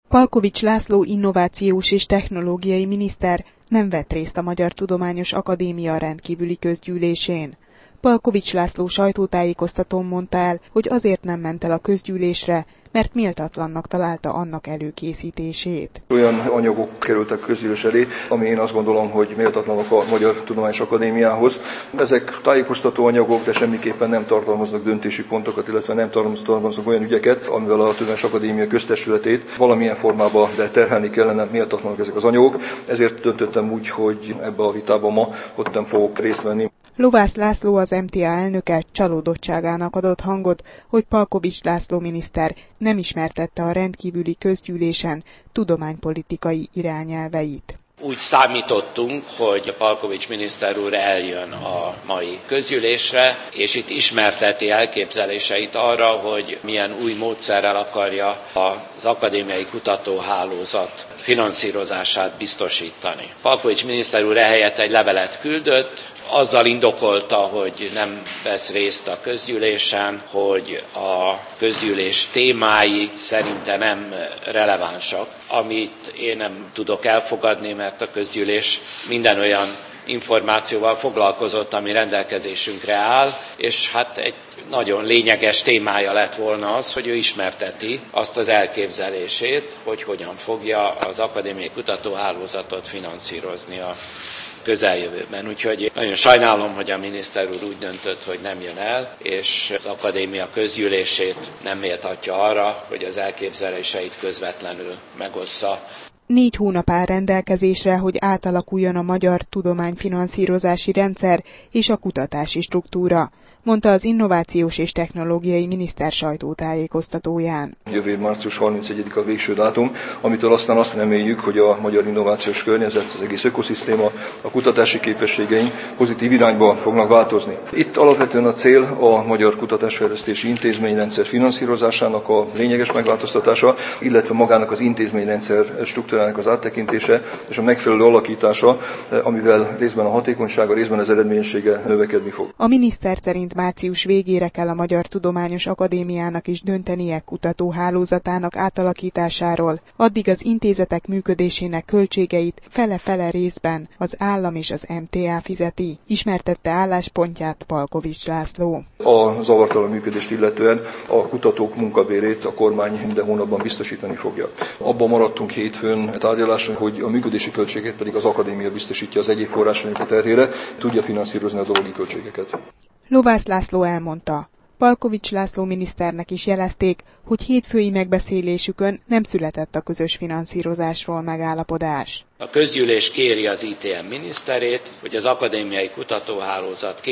Palkovics László innovációs és technológiai miniszter nem vett részt a Magyar Tudományos Akadémia rendkívüli közgyűlésén. Palkovics László sajtótájékoztatón mondta el, hogy azért nem ment el a közgyűlésre, mert méltatlannak találta annak előkészítését. Olyan anyagok kerültek közgyűlés elé, ami én azt gondolom, hogy méltatlanok a Magyar Tudományos Akadémiához. Ezek tájékoztató anyagok, de semmiképpen nem tartalmaznak döntési pontokat, illetve nem tartalmaznak olyan ügyeket, amivel a Tudományos Akadémia köztestületét valamilyen formában terhelni kellene, méltatlanok ezek az anyagok. Ezért döntöttem úgy, hogy ebbe a vitában ma ott nem fogok részt venni. Lovász László, az MTA elnöke csalódottságának adott hangot, hogy Palkovics László miniszter nem ismertette a rendkívüli közgyűlésen tudománypolitikai irányelveit. Úgy számítottunk, hogy Palkovics miniszter úr eljön a mai közgyűlésre, és itt ismerteti elképzeléseit arra, hogy milyen új módszerrel akarja az akadémiai kutatóhálózat finanszírozását biztosítani. Palkovics miniszter úr ehelyett egy levelet küldött, azzal indokolta, hogy nem vesz részt a közgyűlésen, hogy a közgyűlés témái szerinte nem relevánsak, amit én nem tudok elfogadni, mert a közgyűlés minden olyan információval foglalkozott, ami rendelkezésünkre áll, és hát egy nagyon lényeges témája lett volna az, hogy ő ismerteti azt az elképzelését, hogy hogyan fogja az akadémiai kutatóhálózatot finanszírozni a közeljövőben. Úgyhogy nagyon sajnálom, hogy a miniszter úr úgy döntött, hogy nem jön el, és az akadémia közgyűlését nem méltatja arra, hogy az elképzeléseit közvetlenül megossza. 4 hónap áll rendelkezésre, hogy átalakuljon a magyar tudományfinanszírozási rendszer és a kutatási struktúra, mondta az innovációs és technológiai miniszter sajtótájékoztatóján. Jövő év március 31-a a végső dátum, amitől aztán azt reméljük, hogy a magyar innovációs környezet, az egész ökoszisztéma, a kutatási képességeink pozitív irányba fognak változni. Itt alapvetően a cél a magyar kutatásfejlesztési intézményrendszer finanszírozásának a lényeges megváltoztatása, illetve magának az intézményrendszer struktúrának az áttekintése és a megfelelő alakítása, amivel részben a hatékonysága, részben az eredményessége növekedni fog. A miniszter szerint március végére kell a Magyar Tudományos Akadémiának is döntenie kutatóhálózatának átalakításáról, addig az intézetek működésének költségeit fele-fele részben az állam és az MTA fizeti, ismertette álláspontját Palkovics László. A zavartalan működést illetően a kutatók munkabérét a kormány minden hónapban biztosítani fogja. Abban maradtunk hétfőn tárgyaláson, hogy a működési költséget pedig az akadémia biztosítja az egyéb forrásainak terhére, tudja finanszírozni a dolgi költségeket. Lovász László elmondta, Palkovics László miniszternek is jelezték, hogy hétfői megbeszélésükön nem született a közös finanszírozásról megállapodás. A közgyűlés kéri az ITM miniszterét, hogy az akadémiai kutatóhálózat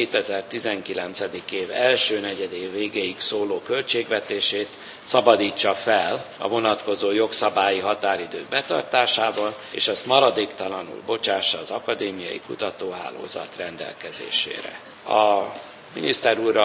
2019. év első negyedév végéig szóló költségvetését szabadítsa fel a vonatkozó jogszabályi határidők betartásával, és azt maradéktalanul bocsássa az akadémiai kutatóhálózat rendelkezésére. A miniszter úr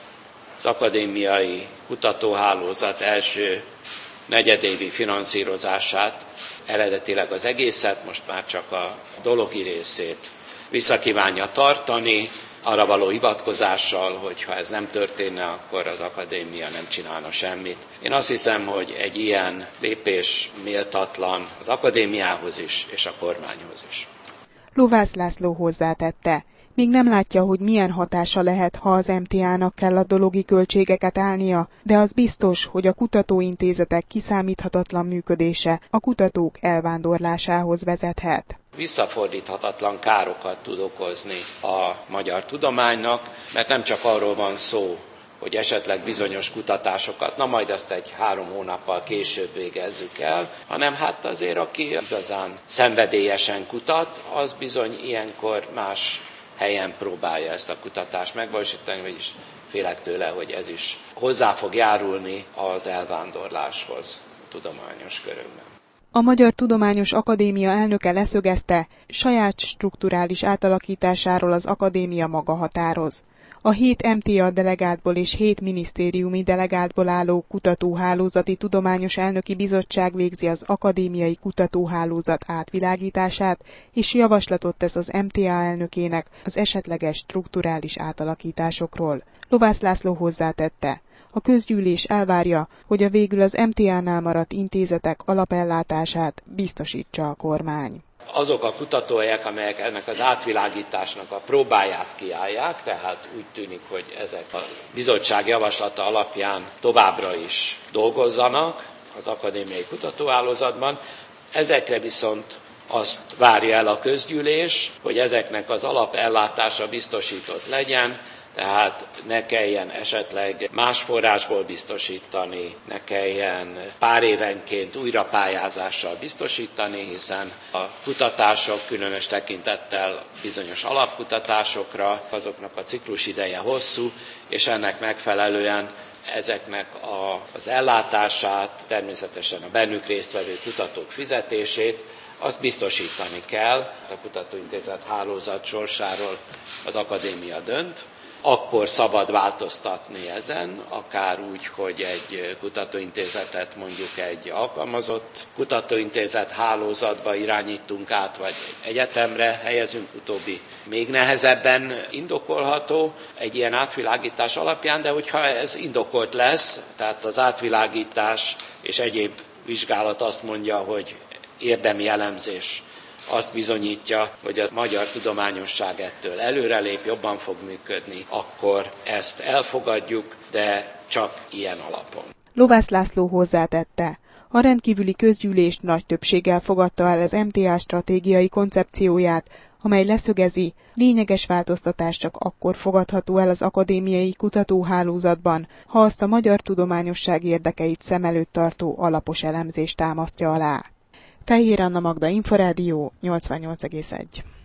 az akadémiai kutatóhálózat első negyedévi finanszírozását, eredetileg az egészet, most már csak a dologi részét visszakívánja tartani, arra való hivatkozással, hogy ha ez nem történne, akkor az akadémia nem csinálna semmit. Én azt hiszem, hogy egy ilyen lépés méltatlan az akadémiához is, és a kormányhoz is. Lovász László hozzátette, még nem látja, hogy milyen hatása lehet, ha az MTA-nak kell a dologi költségeket állnia, de az biztos, hogy a kutatóintézetek kiszámíthatatlan működése a kutatók elvándorlásához vezethet. Visszafordíthatatlan károkat tud okozni a magyar tudománynak, mert nem csak arról van szó, hogy esetleg bizonyos kutatásokat, na majd azt egy 3 hónappal később végezzük el, hanem hát azért, aki igazán szenvedélyesen kutat, az bizony ilyenkor más helyen próbálja ezt a kutatást megvalósítani, vagyis félek tőle, hogy ez is hozzá fog járulni az elvándorláshoz tudományos körökben. A Magyar Tudományos Akadémia elnöke leszögezte, saját strukturális átalakításáról az akadémia maga határoz. A 7 MTA delegátból és 7 minisztériumi delegátból álló kutatóhálózati tudományos elnöki bizottság végzi az akadémiai kutatóhálózat átvilágítását, és javaslatot tesz az MTA elnökének az esetleges strukturális átalakításokról. Lovász László hozzátette, A közgyűlés elvárja, hogy a végül az MTA-nál maradt intézetek alapellátását biztosítsa a kormány. Azok a kutatóhelyek, amelyek ennek az átvilágításnak a próbáját kiállják, tehát úgy tűnik, hogy ezek a bizottság javaslata alapján továbbra is dolgozzanak az akadémiai kutatóhálózatban. Ezekre viszont azt várja el a közgyűlés, hogy ezeknek az alapellátása biztosított legyen, tehát ne kelljen esetleg más forrásból biztosítani, ne kelljen pár évenként újra pályázással biztosítani, hiszen a kutatások különös tekintettel bizonyos alapkutatásokra, azoknak a ciklus ideje hosszú, és ennek megfelelően ezeknek az ellátását, természetesen a bennük résztvevő kutatók fizetését, azt biztosítani kell. A kutatóintézet hálózat sorsáról az akadémia dönt. Akkor szabad változtatni ezen, akár úgy, hogy egy kutatóintézetet mondjuk egy alkalmazott kutatóintézet hálózatba irányítunk át, vagy egy egyetemre helyezünk, utóbbi még nehezebben indokolható egy ilyen átvilágítás alapján, de hogyha ez indokolt lesz, tehát az átvilágítás és egyéb vizsgálat azt mondja, hogy érdemi elemzés azt bizonyítja, hogy a magyar tudományosság ettől előrelép, jobban fog működni, akkor ezt elfogadjuk, de csak ilyen alapon. Lovász László hozzátette, a rendkívüli közgyűlés nagy többséggel fogadta el az MTA stratégiai koncepcióját, amely leszögezi, lényeges változtatás csak akkor fogadható el az akadémiai kutatóhálózatban, ha azt a magyar tudományosság érdekeit szem előtt tartó alapos elemzést támasztja alá. Fehér Anna Magda, Inforádió 88,1.